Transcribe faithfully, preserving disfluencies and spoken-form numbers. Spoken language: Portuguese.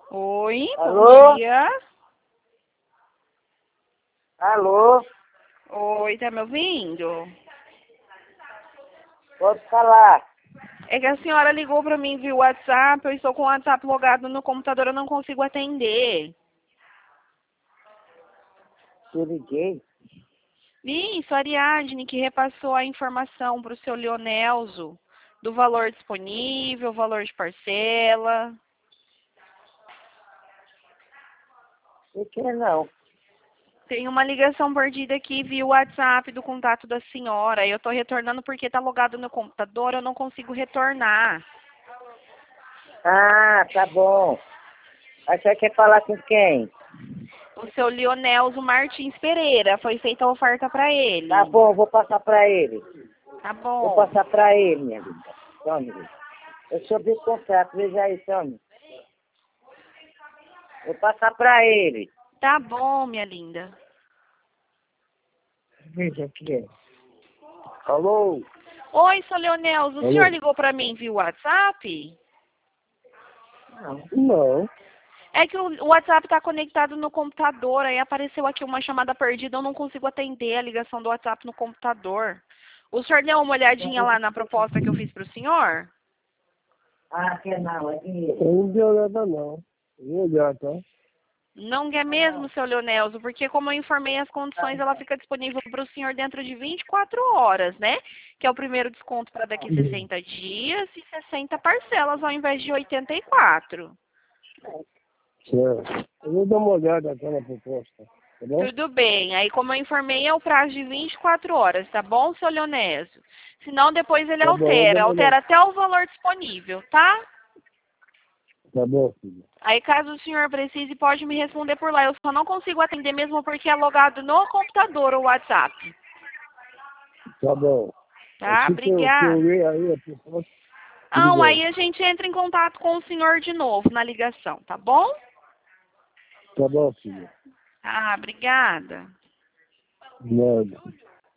Oi, Alô? bom dia. Alô? Oi, tá me ouvindo? Pode falar. É que a senhora ligou pra mim via WhatsApp, eu estou com o WhatsApp logado no computador, eu não consigo atender. Eu liguei. Isso, a Ariadne que repassou a informação para o seu Leonelzo do valor disponível, valor de parcela. Não quer não. Tem uma ligação perdida aqui via WhatsApp do contato da senhora. Eu estou retornando porque está logado no computador, eu não consigo retornar. Ah, tá bom. Aí você quer falar com quem? O seu Leonelzo Martins Pereira, foi feita a oferta para ele. Tá bom, vou passar pra ele. Tá Vou bom. passar pra ele, minha linda. Tome. Eu soube o contrato, veja aí, tome. Vou passar pra ele. Tá bom, minha linda. Veja aqui. Alô? Oi, seu Leonelzo, o Alô? senhor ligou para mim via WhatsApp? Não. Não. É que o WhatsApp está conectado no computador, aí apareceu aqui uma chamada perdida, eu não consigo atender a ligação do WhatsApp no computador. O senhor deu uma olhadinha lá na proposta que eu fiz para o senhor? Ah, quer não, é dinheiro. Eu não deu nada não. Vou olhar, tá? Não quer mesmo, seu Leonelzo, porque como eu informei as condições, ela fica disponível para o senhor dentro de vinte e quatro horas, né? Que é o primeiro desconto para daqui sessenta dias e sessenta parcelas ao invés de oitenta e quatro. Certo. Eu vou dar uma olhada aqui na proposta, tá bom? Tudo bem. Aí, como eu informei, é o prazo de vinte e quatro horas, tá bom, seu Leonésio? Senão, depois ele Tá bom, eu vou dar altera. uma olhada. Altera até o valor disponível, tá? Tá bom, filho. Aí, caso o senhor precise, pode me responder por lá. Eu só não consigo atender mesmo porque é logado no computador o WhatsApp. Tá bom. Tá? Assim que eu, que eu Obrigada. ler aí a proposta, tudo Não, bem. aí a gente entra em contato com o senhor de novo na ligação, tá bom? Tá bom, filho. Ah, obrigada. Nada.